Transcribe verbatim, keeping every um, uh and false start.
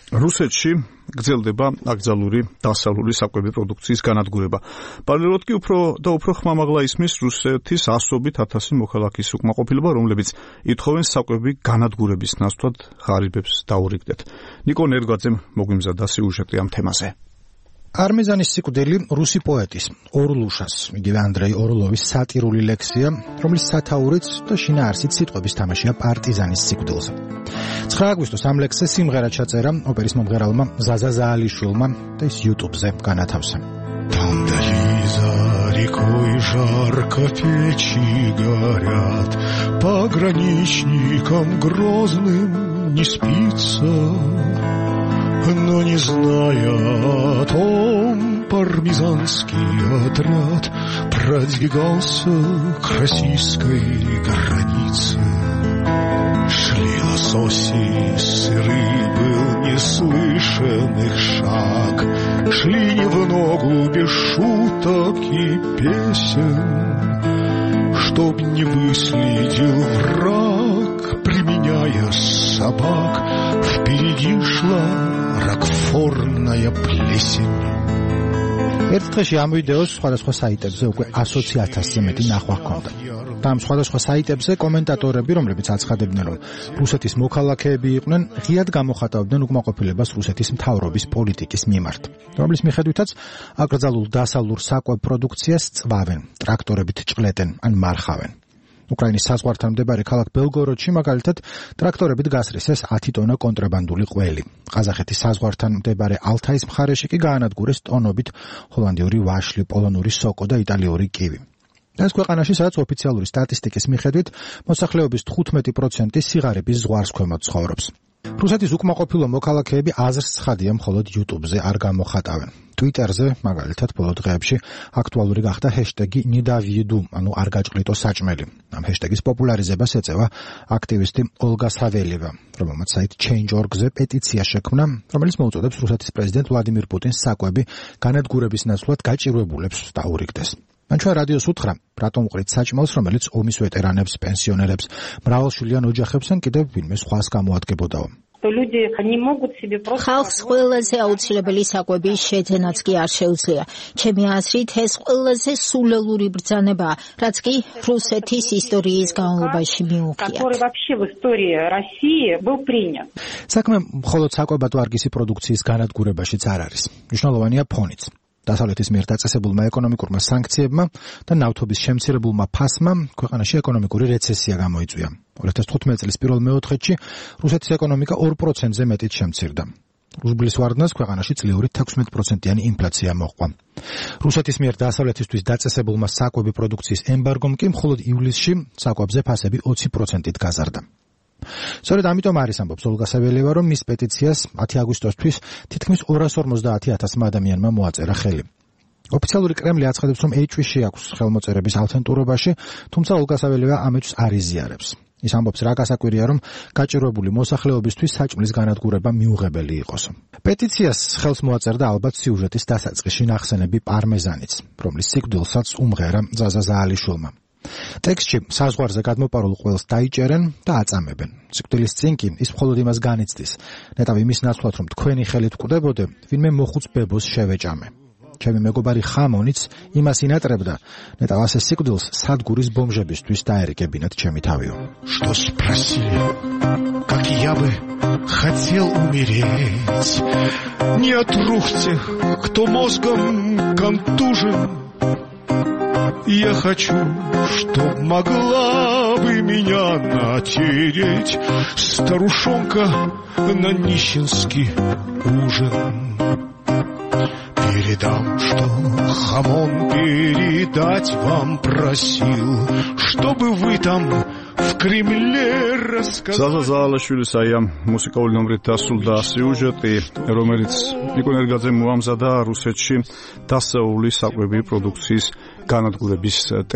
რუსეთში გრძელდება აკრძალული დასავლური საკვები პროდუქციის განადგურება. პარალელურად კი უფრო და უფრო ხმამაღლა ისმის რუსეთის ასობით ათასი მოქალაქის უკმაყოფილება, რომლებიც ითხოვენ საკვები განადგურების ნაცვლად ღარიბებს დაურიგდეთ. ნიკო ნერგვაძემ მოგვიმზადა სიუჟეტი ამ თემაზე. არმეზანის სიკვდილი რუსი პოეტის ორლუშას, იგივე ანდრეი ორლოვის სატირული ლექსია, რომლის სათაურიც და შინაარსით სიტყვების თამაშია პარტიზანის სიკვდილზე. ცხრა აგვისტოს ამ ლექსზე სიმღერა чаწერა ოპერის მომღერალმა ზაზა ზაალიშვილმა და ის YouTube-ზე განათავსა. Там вдали за рекой жарко печи горят, пограничникам грозным не спится. Но не зная о том, пармезанский отряд продвигался к российской границе. Шли лососи, сыры, был неслышен их шаг, шли не в ногу без шуток и песен, чтоб не выследил враг, применяя собак, впереди шла ракфорная плесень. ერთ დღეში ამ ვიდეოს სხვადასხვა საიტებზე უკვე ასოცი ათასზე მეტი ნახვა ჰქონდა. და ამ სხვადასხვა საიტებზე კომენტატორები, რომლებიც აცხადებდნენ, რომ რუსეთის მოქალაქეები იყვნენ, ღიად გამოხატავდნენ უკმაყოფილებას რუსეთის მთავრობის პოლიტიკის მიმართ, რომლის მიხედვითაც აკრძალულ დასავლურ საკვებ პროდუქციას წვავენ, ტრაქტორებით ჭყლეტენ ან მარხავენ. უკრაინის საზღვართან მდებარე ქალაქ ბელგოროდში მაგალითად ტრაქტორებით გასრისეს ათი ტონა კონტრაბანდული ყველი. ყაზახეთის საზღვართან მდებარე ალთაის მხარეში კი გაანადგურეს ტონობით ჰოლანდიური ვაშლი, პოლონური სოკო და იტალიური კივი. ეს ქვეყანაში, სადაც ოფიციალური სტატისტიკის მიხედვით მოსახლეობის თხუთმეტი პროცენტი სიღარიბის ზღვარს ქვემოთ ცხოვრობს. რუსეთის უკმაყოფილო მოქალაქეები აზრს ცხადია მხოლოდ YouTube-ზე არ გამოხატავენ. Twitter-ზე მაგალითად ბოლო დღეებში აქტუალური გახდა ჰეშტეგი ნედავიდუ, ანუ არ გაჭყლიტო საჭმელი. ამ ჰეშტეგის პოპულარიზებას ეწევა აქტივისტი ოლგა საველიევა, რომელმაც საიტ change dot org-ზე პეტიცია შექმნა, რომელიც მოუწოდებს რუსეთის პრეზიდენტ ვლადიმირ პუტინს საკვები განადგურების ნაცვლად გაჭირვებულებს დაურიგდეს. მან ჩვენ რადიოს უთხრა, რატომ უყრით საჭმელს, რომელიც ომის ვეტერანებს, პენსიონერებს, მრავალშვილიან ოჯახებს ან კიდევ ვინმე სხვას გამოადგებოდაო. ხალხს ყველაზე აუცილებელი საკვები შეძენაც კი არ შეუძლია. ჩემი აზრით, ეს ყველაზე სულელური ბრძანებაა, რაც კი რუსეთის ისტორიის განმავლობაში მიუღია. საქმე მხოლოდ საკვებად ვარგისი პროდუქციის განადგურებაშიც არ არის. მნიშვნელოვანია ფონიც. დასავლეთის მიერ დაწესებულმა ეკონომიკურმა სანქციებმა და ნავთობის შემცირებულმა ფასმა ქვეყანაში ეკონომიკური რეცესია გამოიწვია. ორი ათას თხუთმეტი წლის პირველ მეოთხედში რუსეთის ეკონომიკა ორ პროცენტზე მეტით შემცირდა. რუბლის ვარდნას ქვეყანაში წლიური თექვსმეტ პროცენტიანი ინფლაცია მოჰყვა. რუსეთის მიერ დასავლეთისთვის დაწესებულმა საკვები პროდუქციის ემბარგომ კი მხოლოდ ივლისში საკვებზე ფასები ოცი პროცენტით გაზარდა. სწორედ ამიტომ არის ამბობს ოლგა საველიევა, რომ მის პეტიციას ათი აგვისტოსთვის თითქმის ორას ორმოცდაათი ათასმა ადამიანმა მოაწერა ხელი. ოფიციალური კრემლი აცხადებს, რომ ეჭვი აქვს ხელმოწერების ავთენტურობაში, თუმცა ოლგა საველიევა ამეჭვს არ იზიარებს. ის ამბობს, რა გასაკვირია, რომ გაჭირვებული მოსახლეობისთვის საჭმლის განადგურება მიუღებელი იყოს. პეტიციას ხელს მოაწერდა ალბათ სიუჟეტის დასაწყისში ნახსენები პარმეზანიც, რომლის სიკვდილსაც უმღერა ზაზა ზაალიშვილმა. ტექსტში საზღვარზე გადმოპარულ ყველს დაიჭერენ და აწამებენ. სიკვდილის წინ კი ის მხოლოდ იმას განიცდის, ნეტავ იმის ნაცვლად, რომ თქვენი ხელით ვკვდებოდე, ვინმე მოხუც ბებოს შევეჭამე. ჩემი მეგობარი ხამონიც იმას ინატრებდა, ნეტავ ასე სიკვდილს სადგურის ბომჟებისთვის დაერიგებინათ ჩემი თავიო. Что спросили, как я бы хотел умереть, не от рук тех, кто мозгом контужен. Я хочу, чтоб могла бы меня натереть старушонка на нищенский ужин. Передам, что Хамон передать вам просил, чтобы вы там в Кремле рассказали. ზაზა ზაალიშვილის აი ამ მუსიკალური ნომრით დასრულდა სიუჟეტი, რომელიც ნიკო ნერგაძემ მოამზადა რუსეთში დასავლური საკვები პროდუქციის განადგურების